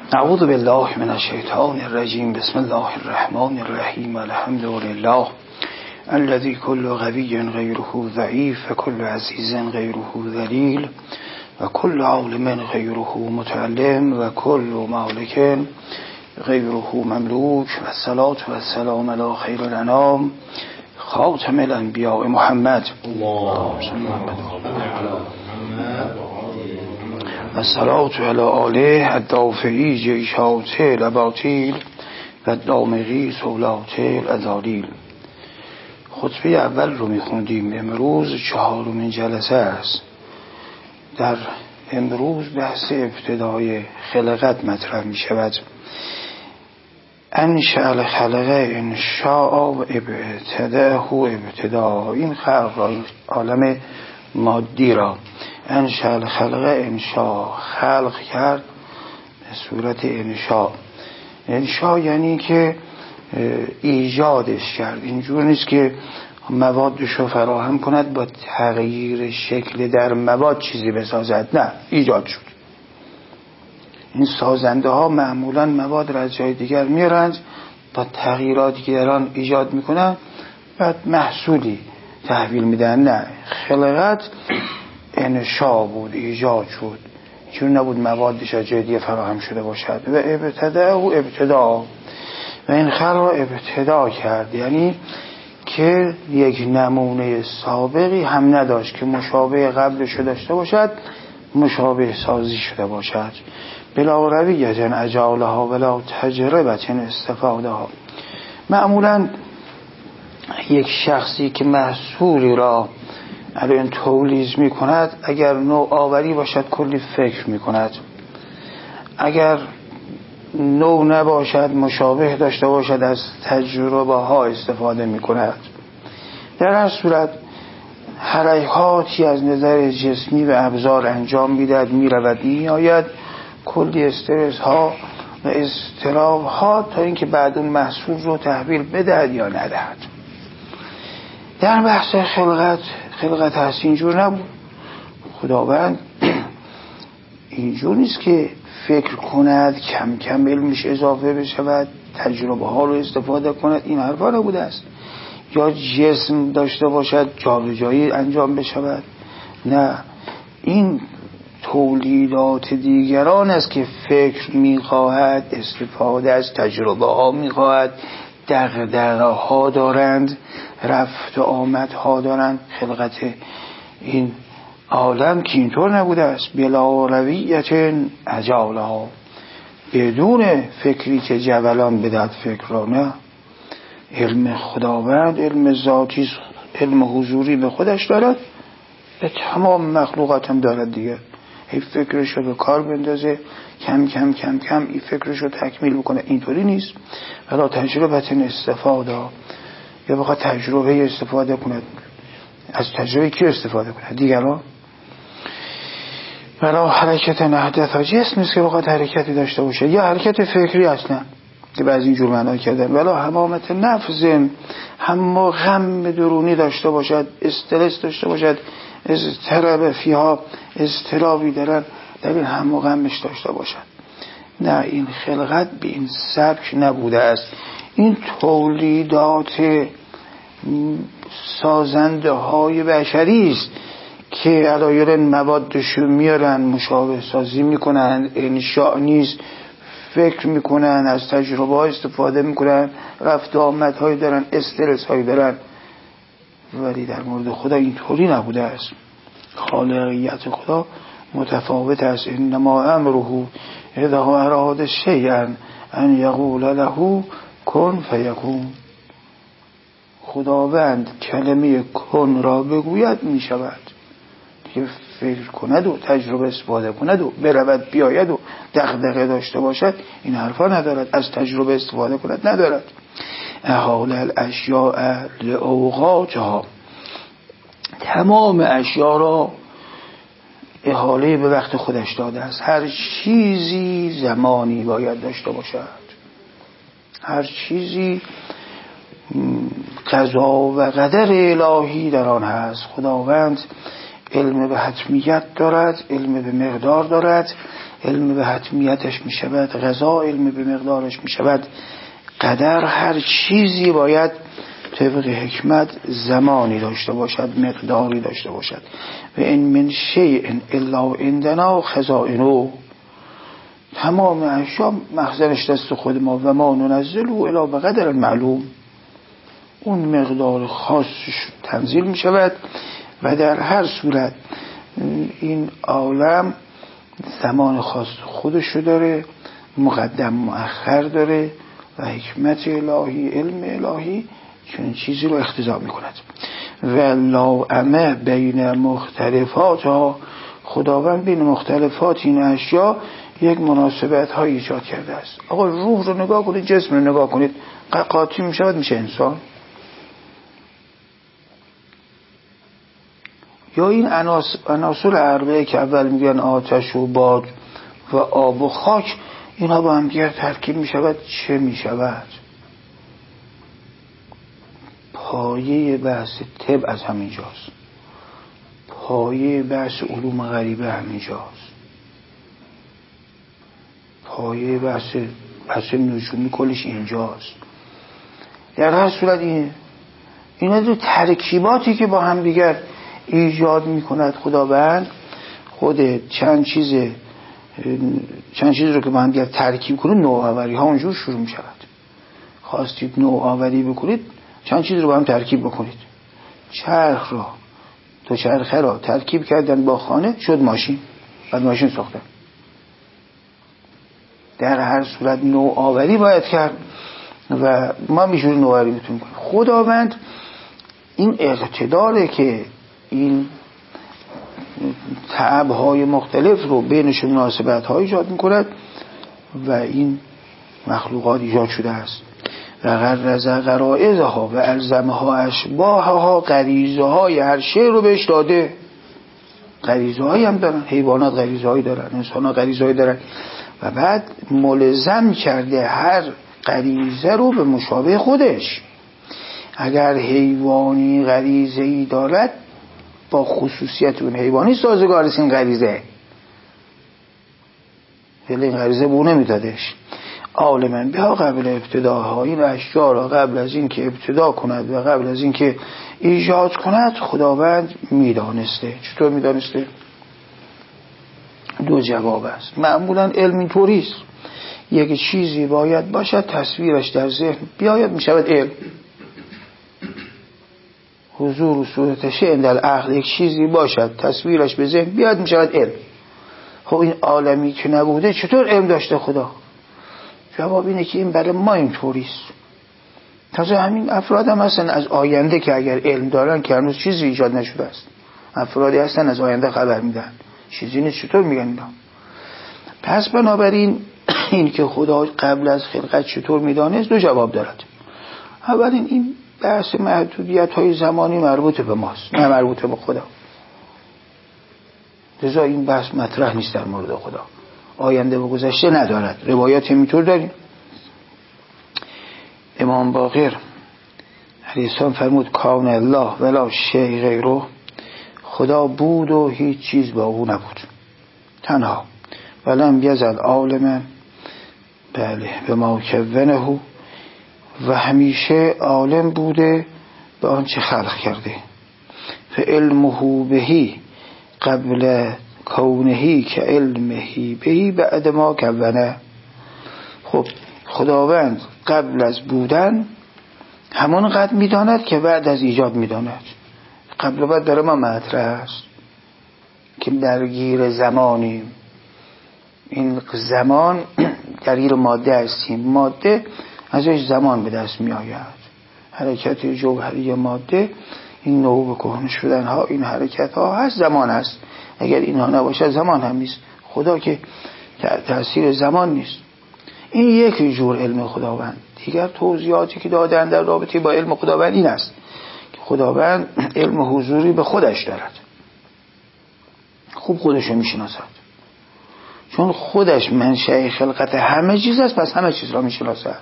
اعوذ بالله من الشیطان الرجیم. بسم الله الرحمن الرحیم. الحمد لله الذي كل قوي غيره ضعيف وكل عزيز غيره ذليل وكل عالم غيره متعلم وكل مالك غيره مملوك والصلاة والسلام على خير الأنام خاتم الأنبياء محمد والصلاة على آله الدافعی جیشات الاباطیل و الدامغی سولات الازالیل. خطبه اول رو میخوندیم. امروز 4مین جلسه است. در امروز بحث ابتدای خلقت مطرح می شود. انشأ الخلق انشاء و ابتدأه ابتدا. این خلق را، این عالم مادی را، انشأ الخلق انشاء، خلق کرد به صورت انشاء. انشاء یعنی که ایجادش کرد. اینجور نیست که موادش رو فراهم کند با تغییر شکل در مواد چیزی بسازد، نه، ایجاد شد. این سازنده ها معمولا مواد را از جای دیگر میارند، با تغییراتی که در آن ایجاد میکنن بعد محصولی تحویل میدن. نه، خلقت انشاء بود، ایجاد شد. چون نبود موادش از جای دیگر فراهم شده باشد. و ابتدأ و ابتدا، و این خلق را ابتدا کرد، یعنی که یک نمونه سابقی هم نداشت که مشابه قبلش داشته باشد، مشابه سازی شده باشد. بلا رویة اجالها ولا تجربة استفادها. معمولا یک شخصی که محصولی را الان تولید می کند، اگر نوع آوری باشد کلی فکر می کند، اگر نوع نباشد مشابه داشته باشد از تجربه ها استفاده می کند. در هر صورت حرکاتی از نظر جسمی و ابزار انجام میدهد، می رود می آید، کلی استرس ها و اضطراب ها، تا اینکه بعد اون محصول رو تحویل بدهد یا ندهد. در بحث خلقت هست اینجور نبود. خداوند اینجور نیست که فکر کند کم کم علمش اضافه بشود، تجربه ها رو استفاده کند، این حرفا نبوده است. یا جسم داشته باشد جابجایی انجام بشود، نه، این تولیدات دیگران است که فکر میخواهد، استفاده از تجربه ها میخواهد، دغدغه ها دارند، رفت و آمد ها دارند. خلقت این عالم که اینطور نبوده است. بلا رویة اجالها، بدون فکری که جولان بدهد فکر را. نه، علم خداوند علم ذاتی، علم حضوری به خودش دارد، به تمام مخلوقات هم دارد دیگه. این فکرش رو به کار بندازه، کم کم کم کم این فکرش رو تکمیل بکنه. اینطوری نیست. ولی تجربه استفاده، یا بخواد تجربه استفاده کند، از تجربه کی استفاده کند؟ دیگران. ولی حرکت نهدت جسم نیست که بخواد حرکتی داشته باشه، یا حرکت فکری اصلا که بعضی اینجور معنا کردن. ولی حمامت نفس، هم غم درونی داشته باشد، استرس داشته باشد، اضطراب فیها، اضطرابی در این هم غمش داشته باشد. نه، این خلقت به این سبک نبوده است. این تولیدات سازنده های بشری است که علایل موادشو میارن، مشابه سازی میکنن، انشاء نیست، فکر میکنن، از تجربه ها استفاده میکنن، رفت و آمد های دارن، استرس های دارن. ولی در مورد خدا اینطوری نبوده است. خالقیت خدا متفاوت است. انما امره اذا اراد شیئا ان یقول له کن فیکون. خداوند کلمه کن را بگوید می شود. دیگه فکر کند و تجربه استفاده کند و برود بیاید و دغدغه داشته باشد، این حرفا ندارد. از تجربه استفاده کند ندارد. احال الاشیاء لاوقاتها، تمام اشیاء را احاله به وقت خودش داده است. هر چیزی زمانی باید داشته باشد، هر چیزی قضا و قدر الهی در آن هست. خداوند علم به حتمیت دارد، علم به مقدار دارد، علم به حتمیتش می شود، قضا علم به مقدارش می شود. قدر هر چیزی باید طبق حکمت زمانی داشته باشد، مقداری داشته باشد. و این من شیء الا عندنا خزائنه، تمام اشیا مخزنش دست خود ما. و ما ننزله الا بقدر معلوم، اون مقدار خاصش تنزیل می شود. و در هر صورت این عالم زمان خاص خودشو داره، مقدم مؤخر داره و حکمت الهی، علم الهی چون چیزی رو اختزام می کند. و لاعمه بین مختلفات ها، خداوند بین مختلفات این اشیا یک مناسبت های ایجاد کرده است. آقا روح رو نگاه کنید، جسم رو نگاه کنید، قاطی می شود میشه انسان. یا این عناصر اربعه که اول میگن آتش و باد و آب و خاک، اینها با هم دیگر ترکیب می شود چه می شود؟ پایه بحث طب از همینجاست، پایه بحث علوم غریبه همینجاست، پایه بحث نجومی کلش اینجاست. در هر صورت اینا دو ترکیباتی که با هم دیگر ایجاد می کند خداوند، خود چند چیز رو که با هم دیگر ترکیب کنید، نوآوری ها اونجور شروع می شود. خواستید نوآوری بکنید، چند چیز رو با هم ترکیب بکنید. چرخ را، دو چرخه را ترکیب کردن با خانه، شد ماشین، بعد ماشین ساختن. در هر صورت نوآوری باید کرد و ما میشوری نوآوری میتونیم کنیم. خداوند این اقتداره که این تعب‌های مختلف رو بینش مناسبت‌ها ایجاد می‌کند و این مخلوقات ایجاد شده است. و غرض غرائزها و الزمها اشباهها، غریزه‌های هر شی رو بهش داده. غریزه‌هایی هم دارن، حیوانات غریزه‌هایی دارن، انسان‌ها غریزه‌هایی دارن و بعد ملزم کرده هر غریزه رو به مشابه خودش. اگر حیوانی غریزه‌ای دارد، با خصوصیت اون حیوانی سازگار است این غریزه، ولی این غریزه بو نمیدادش. عالما بها قبل ابتداها، این اشیا را قبل از این که ابتدا کند و قبل از این که ایجاد کند خداوند میدانسته. چطور میدانسته؟ دو جواب است. معمولا علم اینطوری است، یک چیزی باید باشد تصویرش در ذهن بیاید میشود علم. حضور و صورتش عند العقل، یک چیزی باشد تصویرش به ذهن بیاد میشود علم. خب این عالمی که نبوده چطور علم داشته خدا؟ جواب اینه که این برای ما اینطوریست. تازه همین افراد هم هستن از آینده که اگر علم دارن که هنوز چیزی ایجاد نشده است، افرادی هستن از آینده خبر میدن، چیزی نیست. چطور میگن اینا؟ پس بنابراین این که خدا قبل از خلقت چطور میدانست دو جواب دارد. اولین این بحث محدودیت های زمانی مربوط به ماست، نه مربوط به خدا. لذا این بحث مطرح نیست در مورد خدا. آینده و گذشته ندارد. روایات اینطور داریم. امام باقر علیه السلام فرمود کان الله ولا شیء غیره، خدا بود و هیچ چیز با او نبود، تنها. ولم یزل عالما، بله، به ما کونه، و همیشه عالم بوده به آنچه خلق کرده. فعلمه بهی قبل کونهی که علمهی بهی بعد ما کونه. خب خداوند قبل از بودن همون قدر میداند که بعد از ایجاد میداند. قبل و بعد در ما مطرح است که درگیر زمانیم. این زمان درگیر ماده هستیم، ماده ازش زمان به دست می آید. حرکت جوهری ماده، این نوع به کهنه شدن ها، این حرکت ها هست، زمان هست. اگر اینها نباشه زمان هم نیست. خدا که تأثیر زمان نیست. این یک جور علم خداوند. دیگر توضیحاتی که دادن در رابطه با علم خداوند این است که خداوند علم حضوری به خودش دارد، خوب خودش رو می شناسد، چون خودش منشأ خلقت همه چیز است، پس همه چیز را می شناسد.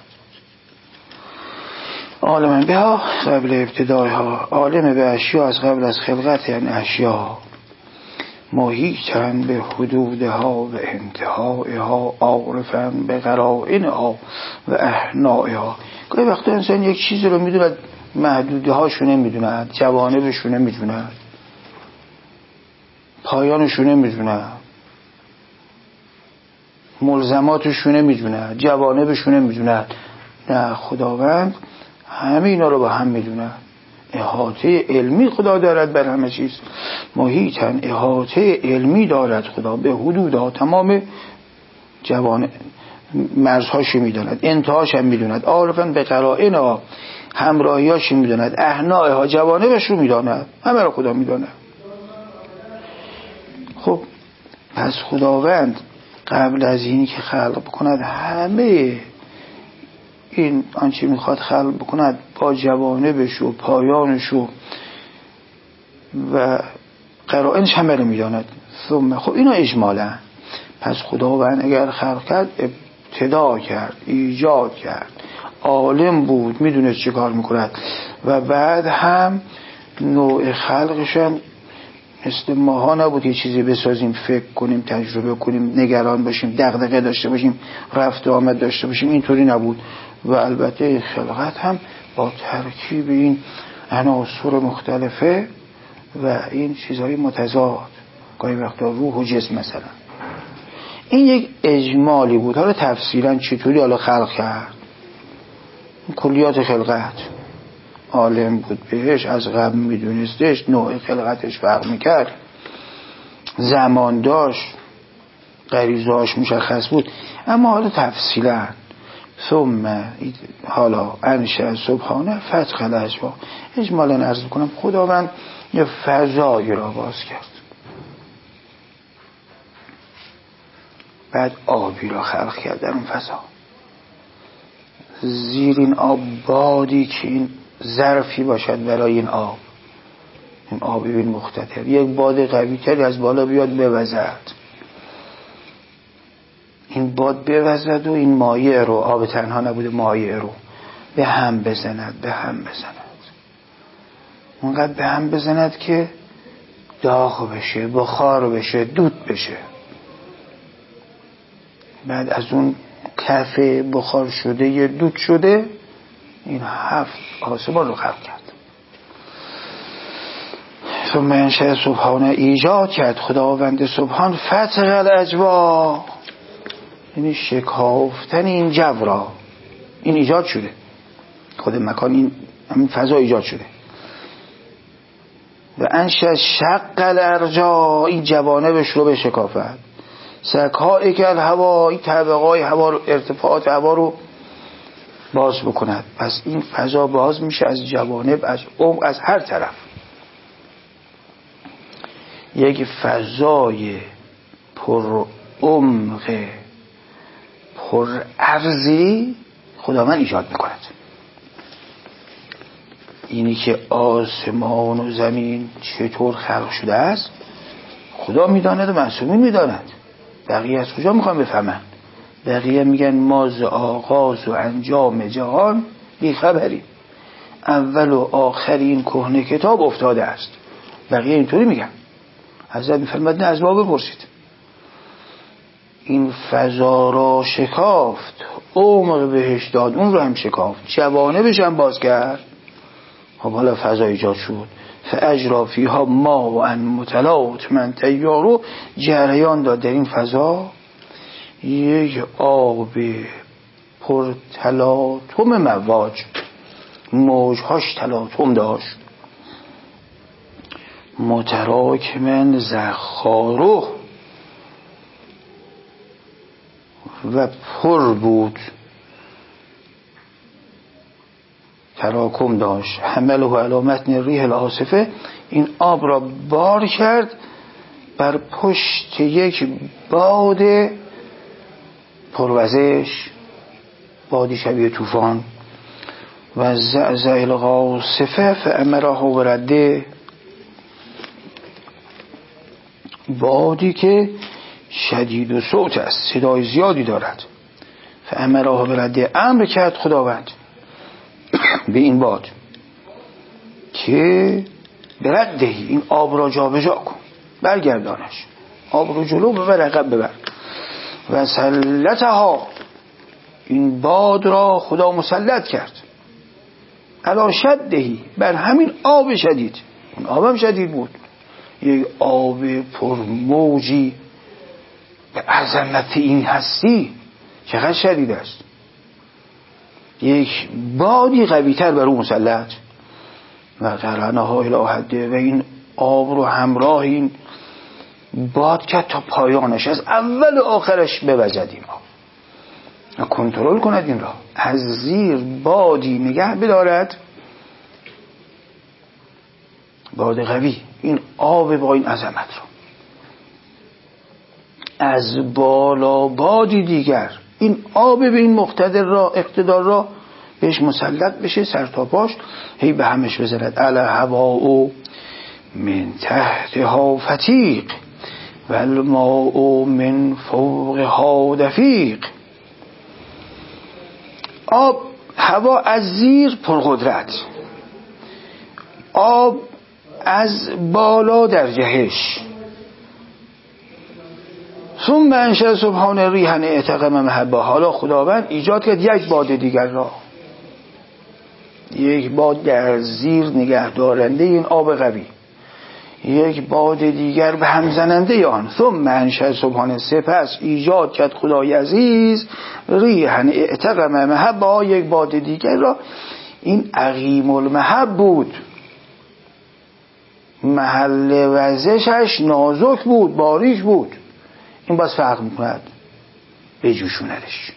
عالم بها قبل ابتدایها، عالم به اشیا از قبل از خلقت، یعنی اشیا محیطاً به حدودها و انتهائها، عارفاً به قرائنها و احنائها. گاهی وقتا انسان یک چیزی رو میدوند، محدوده هاشو نمیدوند، جوانبشو نمیدوند، پایانشو نمیدوند، ملزماتشو نمیدوند، جوانبشو نمیدوند. نه، خداوند همه اینا رو با هم میدوند. احاطه علمی خدا دارد بر همه چیز. محیطاً، احاطه علمی دارد خدا به حدودها، تمام مرزهاشو میداند، انتهاش هم میداند، عارفاً به قرائنها، همراهیاش میداند، احنائها، جوانبش رو میداند، همه رو خدا میداند. خب پس خداوند قبل از اینی که خلق بکند همه این آنچه میخواد خلق بکند با جوانبش و پایانش و قرائنش همه رو میداند. خب اینا اجمالا. پس خداوند اگر خلق کرد، ابتدا کرد، ایجاد کرد، عالم بود، میدونه چه کار میکند و بعد هم نوع خلقش هم مثل ماها نبود یه چیزی بسازیم، فکر کنیم، تجربه کنیم، نگران باشیم، دغدغه داشته باشیم، رفت و آمد داشته باشیم. اینطوری نبود. و البته خلقت هم با ترکیب این عناصر مختلفه و این چیزهای متضاد، گاهی وقتا روح و جسم مثلا. این یک اجمالی بود. حالا تفصیلا چطوری حالا خلق کرد، کلیات خلقت عالم بود بهش، از قبل میدونستش، نوع خلقتش فرق میکرد، زمان داشت، غریزهاش مشخص بود. اما حالا تفصیلا ثم حالا انشأ سبحانه فتح الاجوا، اجمالا عرض کنم خداوند یه فضایی را باز کرد، بعد آبی را خلق کرد در اون فضا. زیر این آب بادی که این ظرفی باشد برای این آب ببین مختتر، یک باد قوی تری از بالا بیاد بوزد، این باد بوزد و این مایع رو، آب تنها نبوده، مایع رو به هم بزند، اونقدر به هم بزند که داغ بشه، بخار بشه، دود بشه. بعد از اون کف بخار شده یه دود شده، این 7 آسمان رو خلق کرد. ثم انشأ سبحانه، ایجاد کرد خداوند سبحان فتح الاجوا، یعنی شکافتن این جو را. این ایجاد شده، خود مکان، این همین فضا ایجاد شده. و انشأ شق الارجاء، این جوانبش رو به شکافت. سکائک الهوا، این طبقای هوا رو، ارتفاعات هوا رو باز بکند. پس این فضا باز میشه از جوانب، از عمق، از هر طرف. یک فضای پر عمق، پر ارزی خداوند ایجاد میکند. اینی که آسمان و زمین چطور خلق شده است خدا میداند و معصومین میداند. بقیه از کجا میخوان بفهمن؟ بقیه میگن ما ز آغاز و انجام جهان بی خبریم، اول و آخر این کهنه کتاب افتاده است. بقیه اینطوری میگن. حضرت میفرماد نه، از ما بپرسید. این فضا را شکافت، عمق بهش داد، اون رو هم شکافت، جوانبش هم باز کرد. خب حالا فضا ایجاد شد. فاجری فیها ماء متلاطما، تیارو جریان داد در این فضا، یک آب پر تلاطم مواج، موجهاش تلاطم داشت، متراکما زخارو، و پر بود، تراکم داشت. حمله علی متن الریح العاصفه، این آب را بار کرد بر پشت یک باد پروزش، بادی شبیه طوفان. و زعزع العاصفه فامره برده، بادی که شدید و صوت است، صدای زیادی دارد. فامره برده، امر کرد خداوند به این باد که برده، این آب را جا به جا کن، برگردانش، آب رو جلو ببر عقب ببر. و سلطها، این باد را خدا مسلط کرد، علی شدهی، بر همین آب شدید. اون آبم شدید بود، یک آب پرموجی به عظمت این هستی چقدر شدید است. یک بادی قوی‌تر بر او مسلط. و قرنها الی حده، و این آب رو همراه این باد کرد تا پایانش، از اول آخرش بوزد این آب و کنترل کند این را، از زیر بادی نگه بدارد، باد قوی، این آب با این عظمت را. از بالا بادی دیگر این آب به این مقتدر را، اقتدار را بهش مسلط بشه، سر تا پاش هی به همش بزند. علی هواء من تحتها فتیق و الماء من فوقها دفیق. آب، هوا از زیر پرقدرت، آب از بالا در جهش. ثم انشأ سبحانه ریحا اعتقم محبه، حالا خداوند ایجاد کرد یک باد دیگر را، یک باد در زیر نگه دارنده این آب قوی، یک باد دیگر به هم زننده آن. ثم انشأ سبحانه، سپس ایجاد کرد خدای عزیز ریحا اعتقم محبه، یک باد دیگر را. این عقیم المحب بود، محل وزشش نازک بود، باریک بود. این باز فرق میکند، بجوشوندش،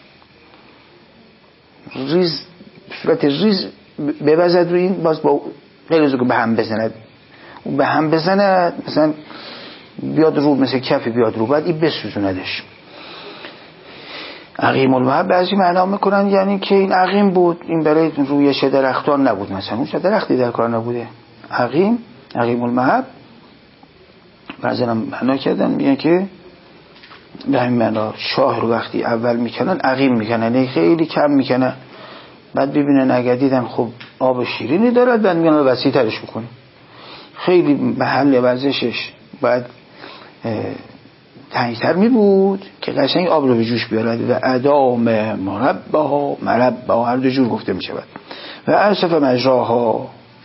ریز، صورت ریز ببزد روی این، باز با غیر از که به هم بزند، او به هم بزند مثلا بیاد رو، مثل کفی بیاد رو، بعد این بسوزوندش. عقیم المحب بعضی معنا میکنن یعنی که این عقیم بود، این برای رویش درختان نبود، مثلا اون درختی در کار نبوده. عقیم المحب بعضی هم معنا کردن میگن که به همین معنا شاه رو وقتی اول میکنن عقیم میکنن، خیلی کم میکنن، بعد ببینن اگر دیدن خب آب شیرینی دارد، بعد میگن وسیع ترش بکنیم. خیلی محل وزشش باید تنگتر می بود که قشنگ آب رو به جوش بیارد. و ادام مربه هر دو جور گفته می شود. و اصف مجراها،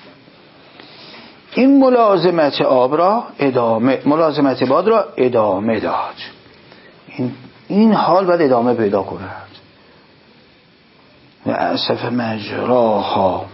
این ملازمت آب را ادامه، ملازمت باد را ادامه داد. این حال باید ادامه پیدا کند. و اصف مجراها،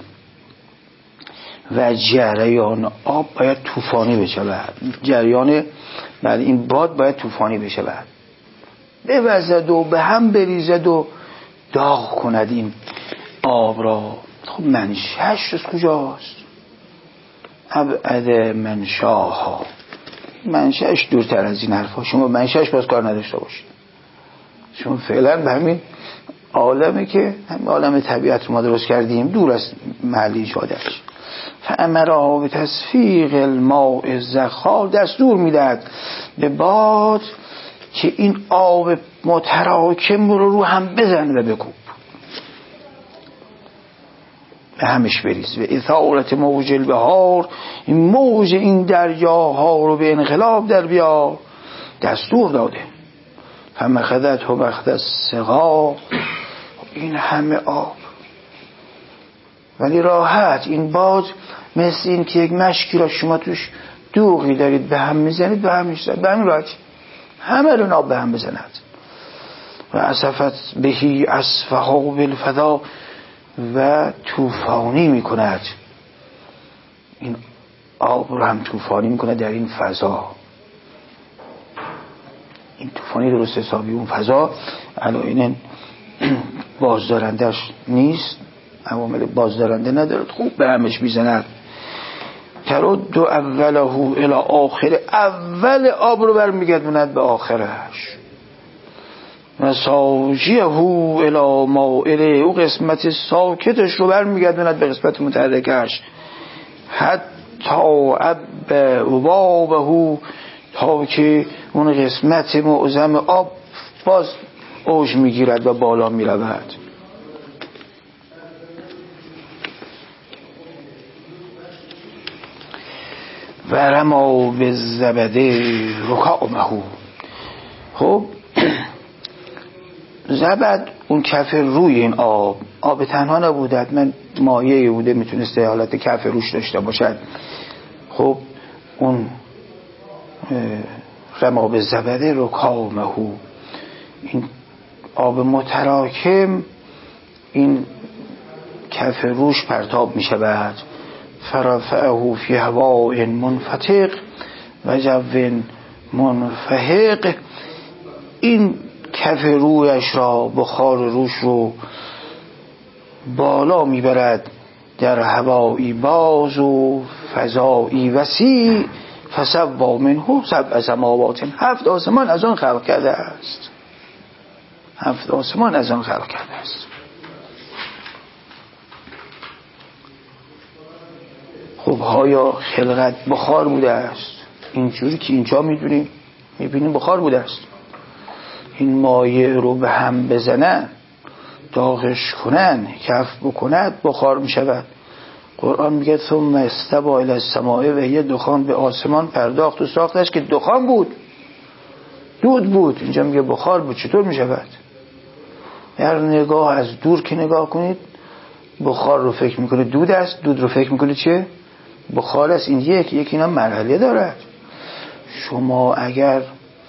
و جریان آب باید طوفانی بشود، جریان بعد این باد باید طوفانی بشود، بوزد و به هم بریزد و داغ کند این آب را. خب منشأش از کجاست؟ ابعد منشاها، منشأش دورتر از این حرفا. شما منشأش باز کار نداشته باشید، شما فعلا به همین عالمی که همین عالم طبیعت رو ما درست کردیم دور از محل ایجادش. فامرها به تصفیق الماء الزخار، دستور میدهد به باد که این آب متراکم رو هم بزن و بکوب، به همش بریز. و اثارت موج البحار، این موج این دریاها رو به انقلاب در بیار، دستور داده. فمخذت و مخذ السقا، این همه آب ولی راحت. این باد مثل این که یک مشکی را شما توش دوغی دارید به هم میزنید، به هم میشتد، به همین راحت همه رو آب به هم بزند. و اصفت بهی اصفها بالفضا، و طوفانی میکند این آب رو هم طوفانی میکند در این فضا. این طوفانی درست حسابی اون فضا علاینا بازدارندش نیست، عوامل بازدارنده ندارد، خوب به همش میزند. ترد اوله الی آخر، اول آب رو برمیگردوند به آخرش. و ساجیه الی مائله، او قسمت ساکتش رو برمیگردوند به قسمت متحرکش. حتی اب وبابه، تا که اون قسمت معظم آب باز اوج میگیرد و بالا میرود. و رما بالزبده رکامه. خب زبد اون کف روی این آب تنها نبوده، من مایه بوده میتونسته حالت کف روش داشته باشد. خب اون رما بالزبده رکامه، این آب متراکم این کف روش پرتاب می شود. فرفعه فی هواء منفتق و جو منفحق، این کف رویش را، بخار روش رو بالا می برد در هوایی باز و فضایی وسیع. فسوا منه سبع سماوات، 7 آسمان از آن خلق کرده است. 7 آسمان از آن خلق کرده است. خب آیا خلقت بخار بوده است؟ اینجوری که اینجا میبینیم بخار بوده است. این مایع رو به هم بزنن، داغش کنن، کف بکند، بخار میشود. قرآن میگه ثم استوى الی السماء، و یه دخان به آسمان پرداخت و ساختش که دخان بود، دود بود. اینجا میگه بخار بود. چطور میشود؟ در نگاه از دور که نگاه کنید، بخار رو فکر میکنه دود است، دود رو فکر میکنه چه؟ بخار است. این یک اینا مرحله دارد. شما اگر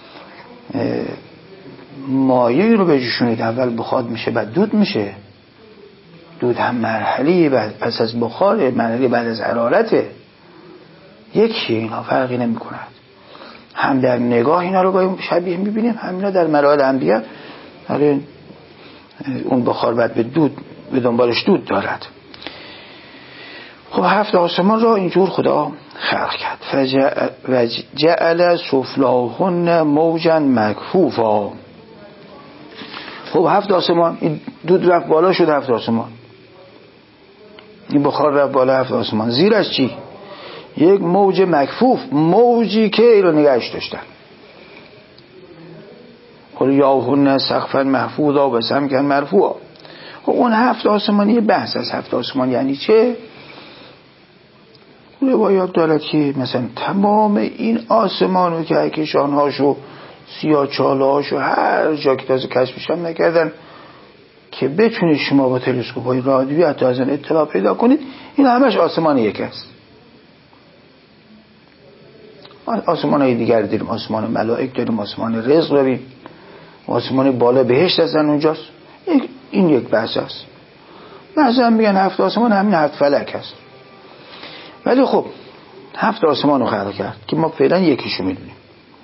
مایعی رو بجوشونید، اول بخار میشه بعد دود میشه. دود هم مرحله بعد پس از بخار، مرحله بعد از حرارته. یکی اینا فرقی نمی کند. هم در نگاه اینا رو گاهی شبیه میبینیم، همینا در مراحل انبیاء اون بخار بعد به دنبالش دود دارد. خب 7 آسمان را اینجور خدا خلق کرد. و جعل سفلاهن موجا مکفوفا. خب 7 آسمان، این دود رفت بالا شد 7 آسمان، این بخار رفت بالا 7 آسمان. زیرش چی؟ یک موج مکفوف، موجی که ای رو نگهش داشتن. قلیاهن سقفا محفوظا و سمکا مرفوعا. خب اون 7 آسمان یه بحث از 7 آسمان یعنی چه؟ روایات دارد که مثلا تمام این آسمان و کهکشان‌هاشو، سیاه‌چاله‌هاشو، هر جا که تازه کشفش هم نکردن که بتونید شما با تلسکوپ‌های رادیویی حتی از این اطلاع پیدا کنید، این همش آسمان یک است. آسمان‌های دیگر داریم، آسمان ملائک داریم، آسمان رزق داریم، آسمان بالا بهشت هستن اونجاست. این یک بحث است. مثلا میگن 7 آسمان همین 7 فلک هست. ولی خب 7 آسمان رو خلق کرد که ما فعلا یکیشو میدونیم.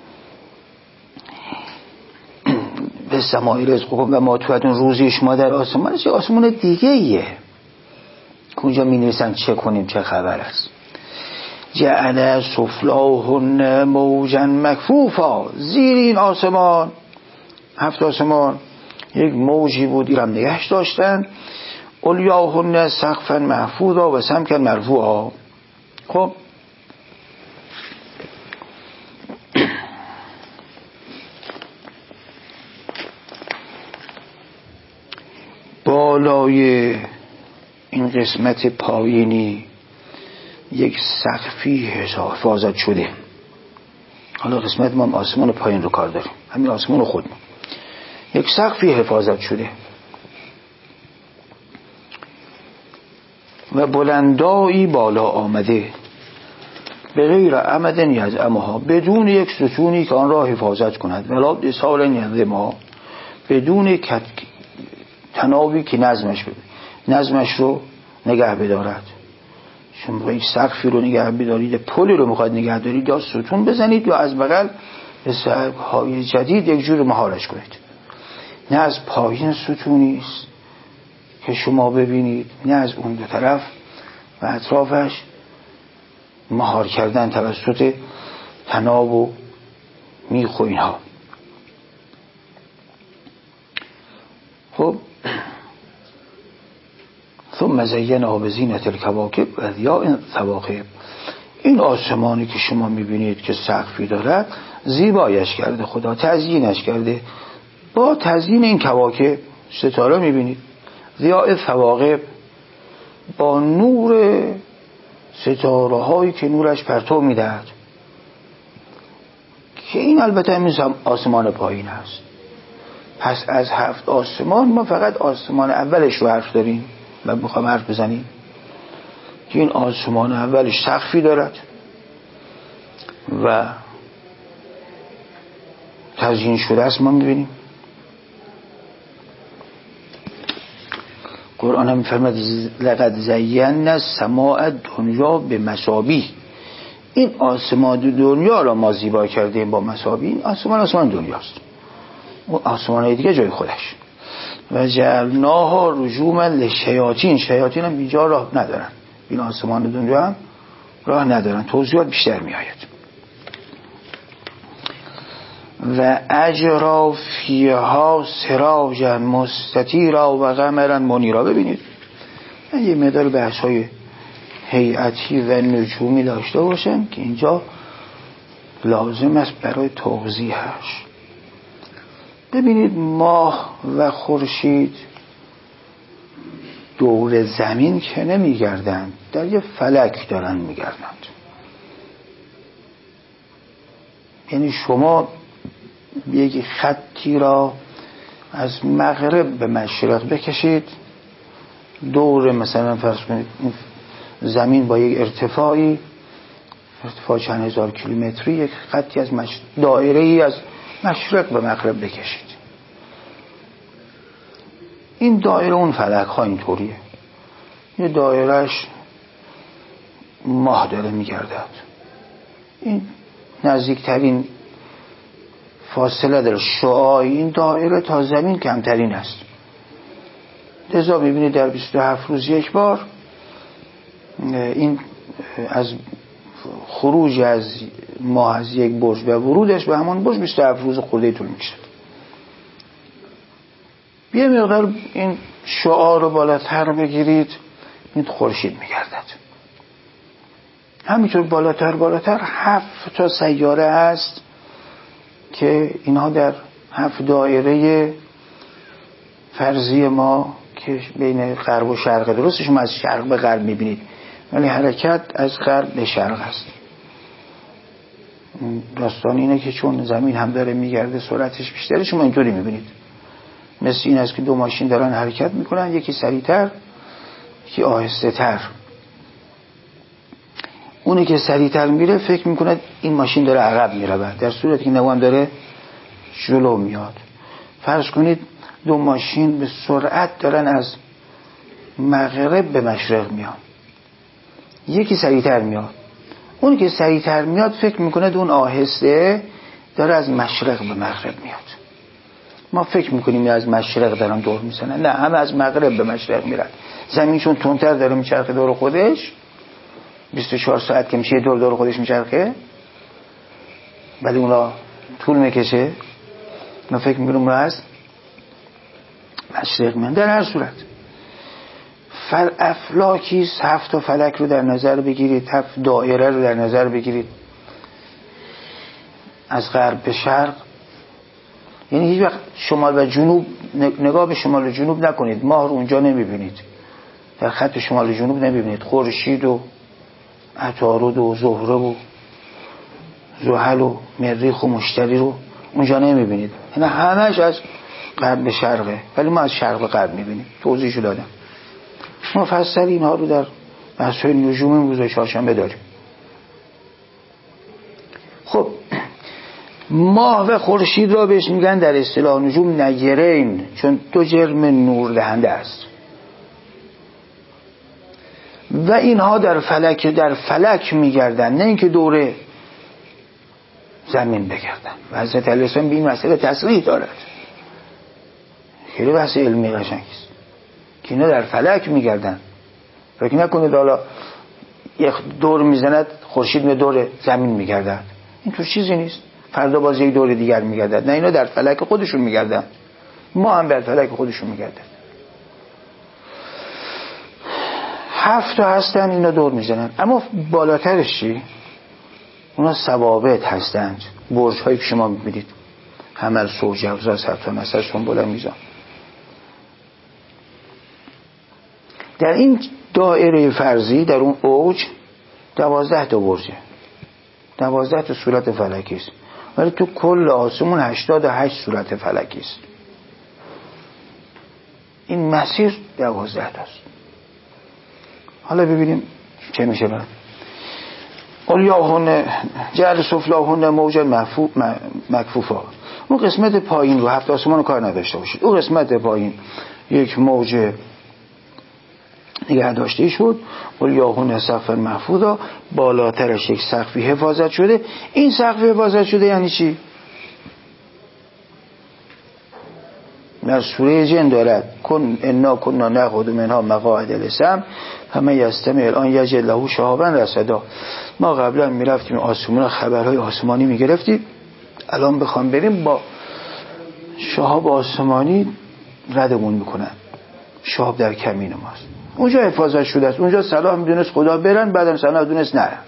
به سماعی رزق و ما توتون روزی شما در آسمان، چه آسمان دیگه ایه که اونجا می نویسن چه کنیم چه خبر است. جعل سفلاهن موجا مکفوفا، زیر این آسمان 7 آسمان یک موجی بود، ایرم نگهش داشتن. علیاهن سقفا محفوظا و سمکا مرفوعا. خب بالای این قسمت پایینی یک سقفی حفاظت شده. حالا قسمت ما آسمان پایین رو کار داریم، همین آسمان خودمون، یک سقفی حفاظت شده و بلندایی بالا آمده، به غیر عمد یزعمها، بدون یک ستونی که آن را حفاظت کند، ولا دسال یزعمها، بدون تنابی که نظمش رو نگه بدارد. شما یک سقفی رو نگه بدارید، پلی رو میخواید نگه دارید، یا ستون بزنید یا از بغل به سقف‌های جدید یک جور مهارش کنید. نه از پایین ستونی است که شما ببینید، نه از اون دو طرف و اطرافش مهار کردن توسط تناب و میخ و اینها. خب ثم زینه بزینة الکواکب و ضیاء الثواقب. این آسمانی که شما میبینید که سقفی دارد، زیبایش کرده خدا، تزیینش کرده با تزیین این کواکب. ستاره میبینید، ضیاء الثواقب با نور ستاره هایی که نورش پرتو میدهد، که این البته همین آسمان پایین است. پس از 7 آسمان ما فقط آسمان اولش رو حرف داریم و میخوام حرف بزنیم که این آسمان اولش سقفی دارد و تزیین شده است. ما میبینیم قرآن هم میفرماید لقد زینا السماء دنیا به مصابیح، این آسمان دنیا را ما زیبا کردیم با مصابیح. این آسمان دنیاست، اون آسمان دیگه جای خودش. و جعلناها رجوما للشیاطین، شیاطین هم اینجا راه ندارن، این آسمان دنیا هم راه ندارن، توضیحات بیشتر می آید. و اجرا فیها سراجا مستطیرا و قمرا منیرا. ببینید من یه مقدار بحث‌های هیئتی و نجومی داشته باشم که اینجا لازم است برای توضیحش. ببینید ماه و خورشید دور زمین که نمیگردند، در یه فلک دارن میگردند. یعنی شما یک خطی را از مغرب به مشرق بکشید، دور مثلا فرض کنید زمین با یک ارتفاع چند هزار کیلومتری، یک خطی از دایره‌ای از مشرق به مغرب بکشید، این دایره اون فلک ها اینطوریه. یه دایرهش ماه داره میگردد، این نزدیکترین فاصله در شعاع این دایره تا زمین کمترین است. لذا میبینید در 27 روز یک بار این از خروج از ماه از یک برج و ورودش به همان برج 27 روز خورده طول میکشد. یه مقدار این شعاع رو بالاتر بگیرید، این خورشید میگردد. همینطور بالاتر 7 تا سیاره هست که اینها در 7 دایره فرضی ما که بین غرب و شرق، درسته شما از شرق به غرب میبینید ولی حرکت از غرب به شرق است. داستان اینه که چون زمین هم داره میگرده سرعتش بیشتره، شما اینطوری میبینید. مثل این است که دو ماشین دارن حرکت میکنن، یکی سریعتر یکی آهسته تر. اونی که سریعتر میره فکر میکنه این ماشین داره عقب میره، در صورتی که نوام داره جلو میاد. فرض کنید دو ماشین به سرعت دارن از مغرب به مشرق میان، یکی سریعتر میاد، اونی که سریعتر میاد فکر میکنه اون آهسته داره از مشرق به مغرب میاد. ما فکر میکنیم از مشرق دارن دور میزنن، نه، همه از مغرب به مشرق میرن. زمین چون تندتر داره میچرخه دور خودش، 24 ساعت که میشه دور خودش میچرخه، ولی اونا طول میکشه. ما فکر میکنیم اونا از مشرق میان. در هر صورت افلاکی 7 تا فلک رو در نظر بگیرید، 7 دایره رو در نظر بگیرید از غرب به شرق. یعنی هیچ وقت شمال و جنوب نگاه به شمال و جنوب نکنید، ماه رو اونجا نمیبینید، در خط شمال و جنوب نمیبینید، خورشید و عطارد و زهره و زحل و مریخ و مشتری رو اونجا نمیبینید. یعنی همش از غرب به شرقه، ولی ما از شرق به غرب میبینیم. توضیحشو دادم. مفصل اینها رو در بحث‌های نجوم روز چهارشنبه داریم. خب ماه و خورشید را بهش میگن در اصطلاح نجوم نیرین، چون دو جرم نور دهنده است و اینها در فلک میگردن، نه اینکه دور زمین بگردن. و حضرت علیه السلام به این مسئله تصریح دارد. خیلی بحث علمی قشنگی است که اینا در فلک میگردن. فکر نکنید حالا یک دور میزند خورشید به دور زمین میگردد، اینطور چیزی نیست. فردا باز یک دور دیگر میگردد، نه، اینا در فلک خودشون میگردن. ما هم در فلک خودشون میگردن. 7 تا هستن اینا دور میزنن. اما بالاترش چی؟ اونا ثوابت هستند. برج هایی که شما میبینید، حمل، سوج، جوزا، سرطان، اثر، سنبل، میزان. در این دایره فرضی، در اون اوج 12 تا برجه، 12 تا صورت فلکی است، ولی تو کل آسمون 88 صورت فلکی است. این مسیر 12 تاست. حالا ببینیم چه میشه بعد. اولیاهن جعل سفلاهن موجا مکفوفا. اون قسمت پایین رو 7 آسمان رو کار نداشته باشید. اون قسمت پایین یک موج نگه داشته شد. اولیاهن سقف محفوظا، بالاترش یک سقفی حفاظت شده. این سقف حفاظت شده یعنی چی؟ در سوره جن دارد انا کنا نقعد منها مقاعد للسمع فمن یستمع الان یجد له شهابا رصدا. ما قبلا میرفتیم آسمون خبرهای آسمانی میگرفتیم، الان بخوام بریم با شهاب آسمانی ردمون میکنن. شهاب در کمین ماست، اونجا حفاظت شده است. اونجا صلاح میدونست خدا برن، بعدم صلاح میدونست نرن.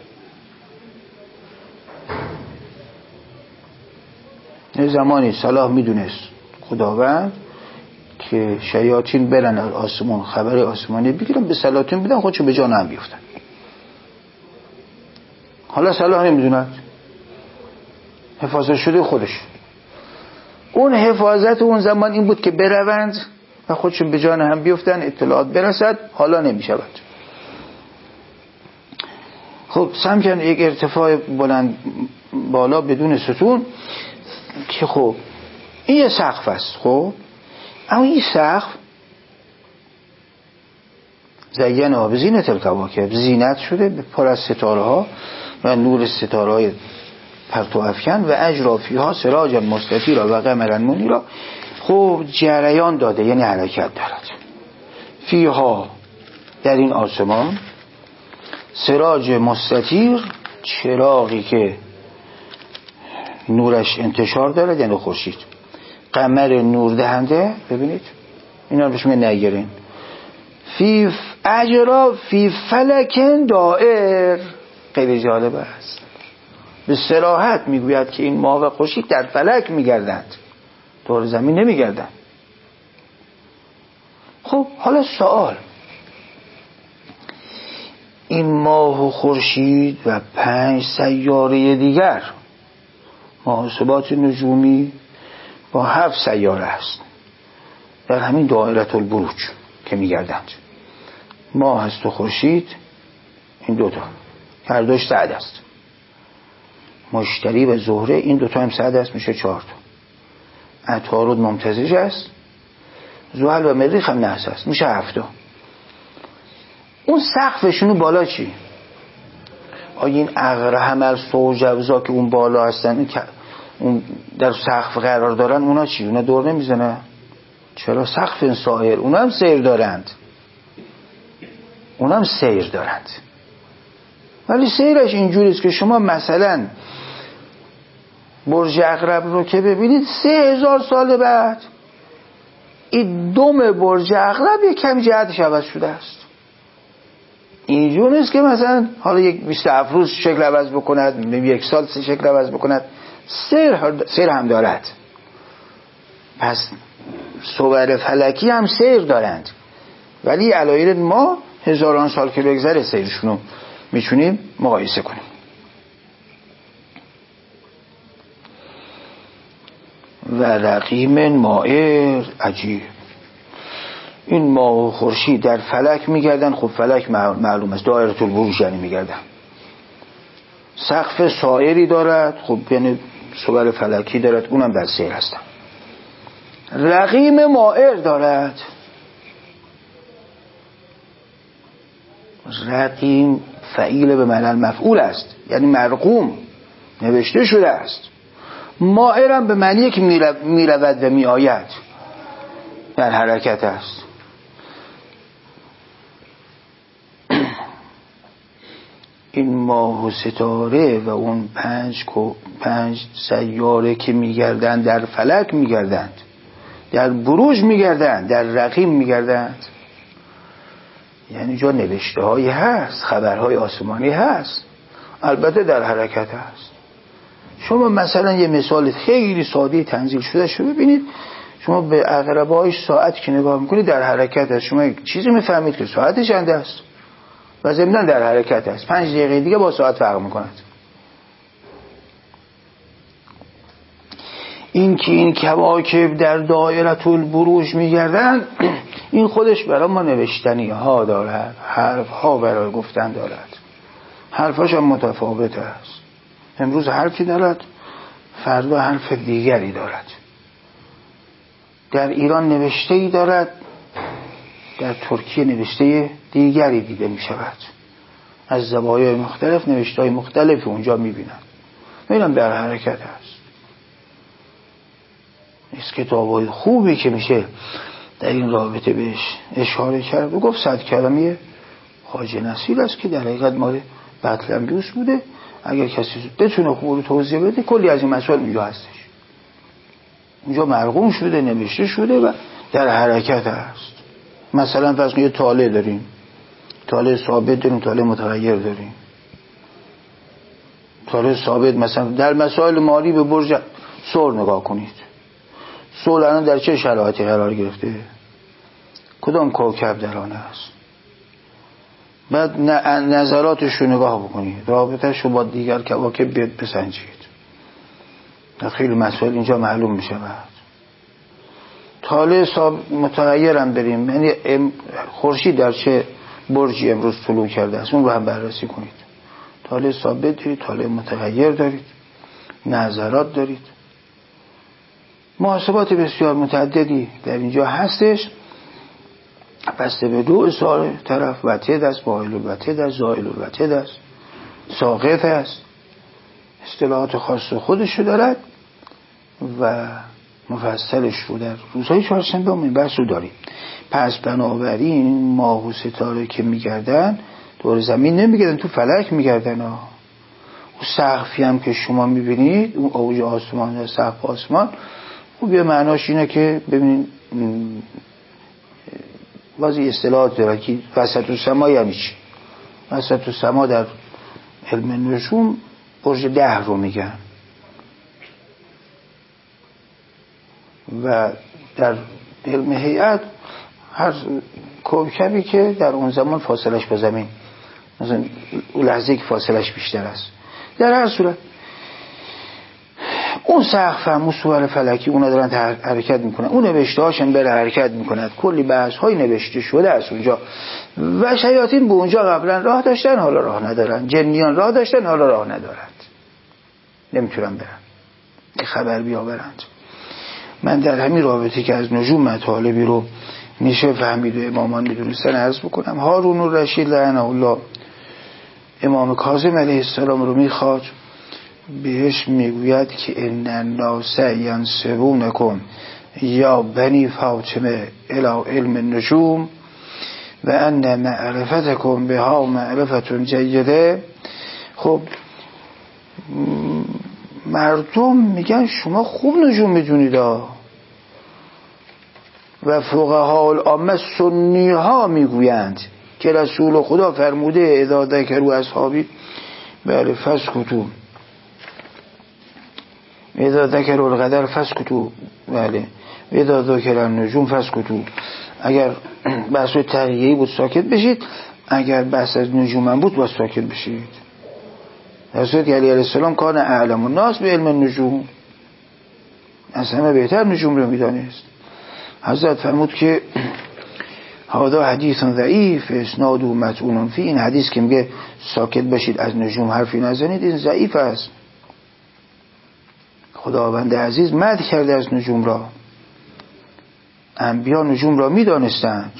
یه زمانی صلاح میدونست خداوند که شیاطین برن آسمون خبر آسمانی بگیرن، به سلاطین بدن، خودشون به جان هم بیفتن. حالا صلاح نمیدوند، حفاظت شده خودش. اون حفاظت اون زمان این بود که بروند و خودشون به جان هم بیفتن، اطلاعات برسد. حالا نمیشود. خب سمجن یک ارتفاع بلند بالا بدون ستون که خب این یه سقف است. خب اما این سقف زین ها به زینت الکواکب، زینت شده به پر از ستاره ها و نور ستاره های پرتو افکن و اجرافی ها سراجا مستطیرا و قمرا منیرا. خب جریان داده یعنی حرکت دارد. فیها در این آسمان، سراج مستطیر چراغی که نورش انتشار دارد یعنی خورشید، قمر نور دهنده. ببینید اینا رو بهشون نگیرین. فی اجرا فی فلکن دائر. خیلی جالب است، به صراحت میگوید که این ماه و خورشید در فلک میگردند، دور زمین نمیگردند. خب حالا سوال، این ماه و خورشید و 5 سیاره دیگر، محاسبات نجومی با 7 سیاره است در همین دایره البروج که میگردند. ماه هست و خورشید، این دوتا هر دوش سعد است. مشتری و زهره این دوتا هم سعد است، میشه 4 تا. عطارد ممتزج است. زحل و مریخ هم نحس است، میشه 7 تا. اون سقفشونو بالا چی؟ آیا این اقرهم السوجوزا که اون بالا هستن اون در سقف قرار دارن، اونا چی؟ اونا دور نمیزنه؟ چرا؟ سقف سایر اونا هم سیر دارند، اونا هم سیر دارند، ولی سیرش اینجوریست که شما مثلا برج عقرب رو که ببینید 3000 سال بعد این دم برج عقرب یک کمی جهتش عوض شده است. اینجور نیست که مثلا حالا یک 27 روز شکل عوض بکند، یک سال شکل عوض بکند. سیر هم دارد. پس صور فلکی هم سیر دارند، ولی علایل ما هزاران سال که بگذره سیرشونو میتونیم مقایسه کنیم. و رقیم مائر عجیب. این ماه و خورشید در فلک میگردن. خب فلک معلوم است دایره البروج یعنی میگردن. سقف سائری دارد، خب یعنی صور فلکی دارد، اونم در سیر هستن. رقیم مائر دارد. رقیم فعیل به معنی مفعول است، یعنی مرقوم، نوشته شده است. مائرم به معنی که میرود و میآید، در حرکت است. این ماه و ستاره و اون 5 سیاره که میگردند در فلک میگردند، در بروج میگردند، در رقیم میگردند. یعنی جا نوشته هایی هست، خبرهای آسمانی هست، البته در حرکت هست. شما مثلا یه مثال خیلی ساده تنزیل شده شو ببینید. شما به عقربه‌های ساعت که نگاه میکنید در حرکت هست، شما یک چیزی میفهمید که ساعت چند است. و ضمناً در حرکت است. 5 دقیقه دیگه با ساعت فرق میکند. این که این کواکب در دایره البروج میگردن، این خودش برای ما نوشتنی ها دارد، حرف ها برای گفتن دارد، حرفاش هم متفاوت است. امروز حرفی دارد، فردا حرف دیگری دارد. در ایران نوشته‌ای دارد، در ترکیه نوشته دیگری دیده می شود. از زوایای مختلف نوشته‌های مختلف اونجا می بینن. اینم در حرکت است. از کتاب‌های خوبی که میشه در این رابطه بهش اشاره کرد و گفت 100 کلمه خواجه نصیر است که در حقیقت مال بطلمیوس بوده. اگر کسی بتونه خوب توضیح بده کلی از این مسائل اونجا هستش. اونجا مرقوم شده، نوشته شده و در حرکت است. مثلا فرض کنید طالع داریم، طالع ثابت داریم، طالع متغیر داریم. طالع ثابت مثلا در مسائل مالی به برج ثور نگاه کنید. ثور الان در چه شرایطی قرار گرفته؟ کدام کوکب در آن است؟ بعد نظراتش رو نگاه بکنید، رابطه‌اش رو با دیگر کواکب بسنجید. خیلی مسائل اینجا معلوم می شود. طالع متغیر هم بریم، یعنی خورشید در چه برجی امروز طلوع کرده است، اون رو هم بررسی کنید. طالع ثابت دارید، طالع متغیر دارید، نظرات دارید. محاسبات بسیار متعددی در اینجا هستش. بسته به دو سال طرف وتد است، مایل الوتد است، زائل الوتد است، ساقط است، اصطلاحات خاص خودش رو دارد و مفصلش رو در روزهای چهارشنبه این بحث رو داریم. پس بنابراین ماه و ستاره که میگردن دور زمین نمیگردن، تو فلک میگردن. اون سقفی هم که شما میبینید، اون اوج آسمان، سقف آسمان، اون به معناش اینه که ببینید بعضی اصطلاحات داره که وسط السما یعنی چی. وسط السما در علم نجوم برج 10 رو میگن و در علم هیئت هر کوکبی که در اون زمان فاصلش با زمین، مثلا اون لحظه که فاصلش بیشتر است. در هر صورت اون سقف هم اصول فلکی اونا دارن حرکت میکنن، اون نوشته هاشن بره حرکت میکنن، کلی بحث های نوشته شده است اونجا و شیاطین به اونجا قبلا راه داشتن حالا راه ندارن، جنیان راه داشتن حالا راه ندارند، نمیتونن برن که خبر بیاورند. من در همین رابطه که از نجوم مطالبی رو میشه فهمید و امامان میدونستن عرض بکنم. هارون الرشید لعنه الله امام کاظم علیه السلام رو میخواد، بهش میگوید که ان الناس ینسبونکم یا بنی فاطمه الی علم النجوم و ان معرفتکم بها معرفت جیده. خب مردم میگن شما خوب نجوم میدونید و فقها العامه سنی ها میگویند که رسول خدا فرموده اذا ذکروا اصحابی بله فسکتو، اذا ذکروا القدر فسکتو، بله اذا ذکر النجوم فسکتو. اگر بحث تقییه‌ای بود ساکت بشید، اگر بحث از نجوم هم بود باید ساکت بشید. حضرت علی علیه السلام کان اعلم الناس به علم النجوم، از همه بهتر نجوم رو میدانست. حضرت فرمود که هذا حدیث ضعیف اسناده مطعون فی، این حدیث که میگه ساکت باشید از نجوم حرفی نزنید این ضعیف است. خداوند عزیز مدح کرده از نجوم را، انبیا نجوم را میدانستند.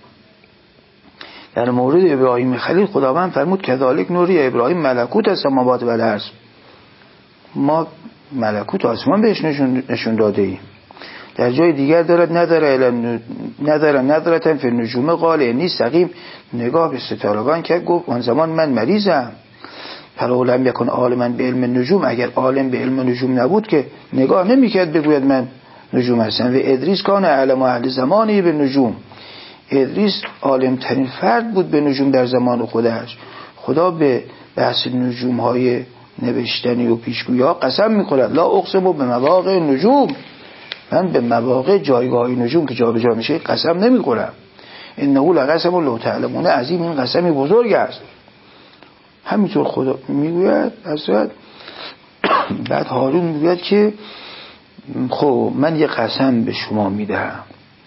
در مورد ابراهیم خلیل خداوند فرمود کذالک نوری ابراهیم ملکوت السماوات و الارض، ما ملکوت آسمان بهش نشون داده ایم. در جای دیگر دارد نداره ندارتن فی النجوم قال انی سقیم، نگاه به ستارگان که گفت آن زمان من مریضم. فلو لم یکن عالما به علم النجوم، اگر عالم به علم نجوم نبود که نگاه نمیکرد بگوید من نجوم هستم. و ادریس کان اعلم اهل زمانی به نجوم، ادریس عالم ترین فرد بود به نجوم در زمان خودش. خدا به بحث نجوم های نوشتنی و پیشگویی ها قسم میخورد لا اقسم به مواقع نجوم، من به مواقع جایگاه نجوم که جابجا میشه قسم نمیخورم. انه لقسم لو تعلمون عظیم، این قسمی بزرگ است. همینطور خدا میگوید حضرت. بعد هارون میگوید که خب من یه قسم به شما میدهم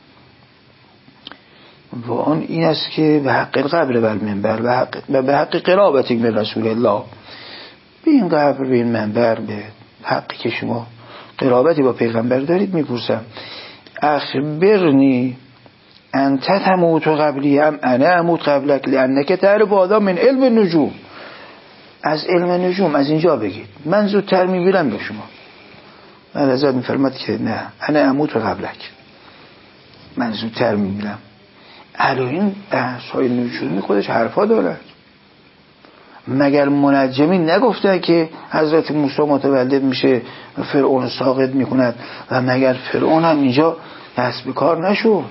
و آن این است که به حق القبر و المنبر و به حق قرابتک من رسول الله، به این قبر، به این منبر، به حقی که شما قرابتی با پیغمبر دارید میپرسم اخبرنی انت تموت قبلی ام انا اموت قبلک لانک تعرف آدم من علم النجوم. از علم نجوم از اینجا بگید، من زودتر میمیرم به شما. من حضرت میفرماد که نه، انا اموت قبلک، من زودتر میمیرم. الان این بحث‌های نجومی خودش حرفا داره. مگر منجمین نگفتن که حضرت موسی متولد میشه و فرعون ساقط میکند و مگر فرعون هم اینجا دست به کار نشد؟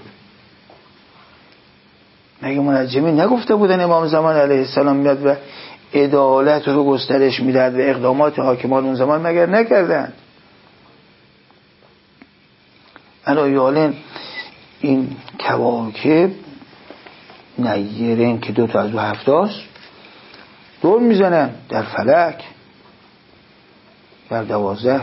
مگر منجمین نگفته بودن امام زمان علیه السلام میاد و عدالت رو گسترش میداد و اقدامات حاکمان اون زمان مگر نکردن؟ الان این کواکب نیرین که 2 تا از 2 هفتاست دور میزنن در فلک، در 12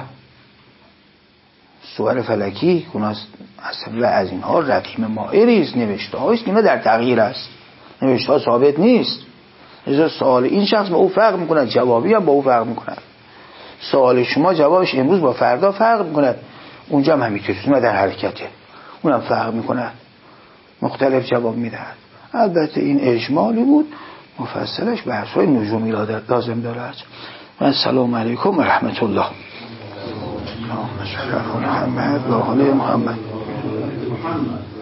صور فلکی کناست. اصلا از اینها رقیم مائریست، نوشته هایست که اینا در تغییر است، نوشته ها ثابت نیست. ازا سوال این شخص با او فرق میکند، جوابی هم با او فرق میکند. سوال شما جوابش امروز با فردا فرق میکند، اونجا هم همینطور اونها در حرکته، اونم فرق میکند، مختلف جواب میدهد. البته این اجمالی بود، مفصلش بحث‌های نجومی لازم دارد. و السلام علیکم و رحمت الله. اللهم صل علی محمد و آل محمد.